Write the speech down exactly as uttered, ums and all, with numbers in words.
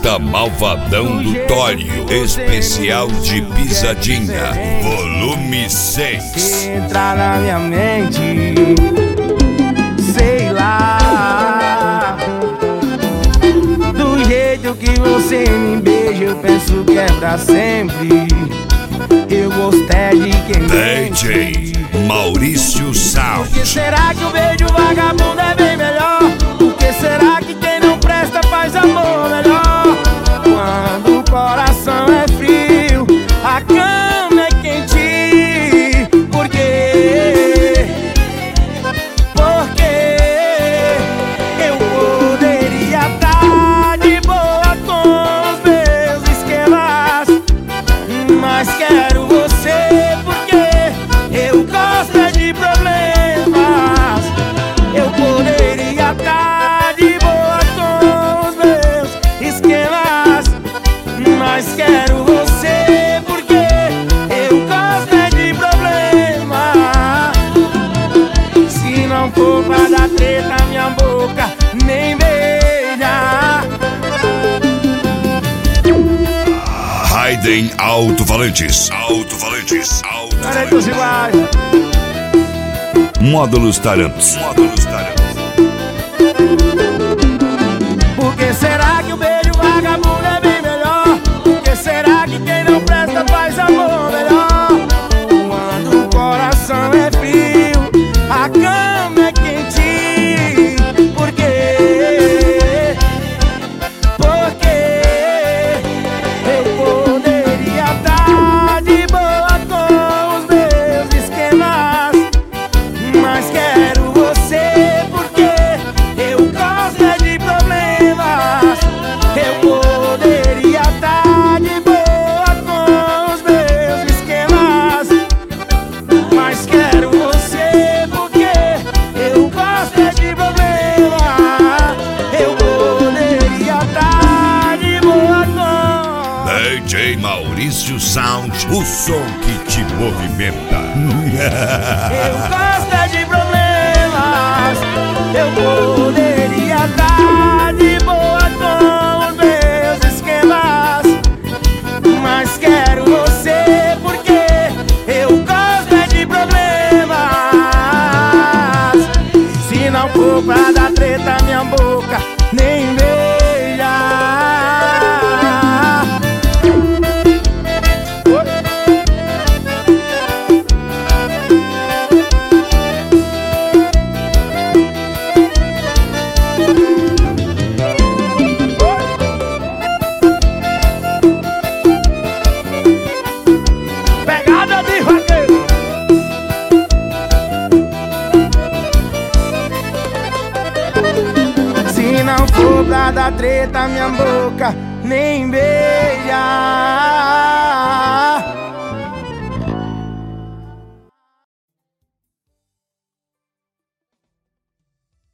Volta Malvadão do Tório, especial de pisadinha, volume seis. Entra na minha mente, sei lá, do jeito que você me beija, eu penso que é pra sempre. Eu gostei de quem D J Maurício Sound. Por que será que o beijo vagabundo é bem melhor? Por que será que quem não presta faz amor melhor? Quando o coração é frio, a cama é quente. Por quê? Porque eu poderia estar de boa com os meus esquemas, mas quero você porque eu gosto de problemas. Eu poderia estar de boa com os meus esquemas, mas quero você porque eu gosto de problemas. Se não for pra dar treta, minha boca nem beija. Raiden Alto-Falantes. Alto-Falantes. Caretos iguais. Módulos Taramps. Módulos Taramps. Por que será que o beijo vagabundo é bem melhor? Por que será que quem não presta faz amor melhor? Quando o coração é frio, a cama é quente. Por quê? Porque eu poderia estar de boa com os meus esquemas, mas quero você porque eu gosto é de problemas. Eu poderia estar de boa com os meus esquemas, mas quero você porque eu gosto é de problemas. Eu poderia estar de boa com D J Maurício Sound, o som que te movimenta. Eu gosto é de problemas. Eu poderia estar de boa com os meus esquemas, mas quero você porque eu gosto é de problemas. Se não for pra dar treta, minha boca nem beija. Pegada de vaqueiro. Se não for pra dar treta, minha boca nem beija.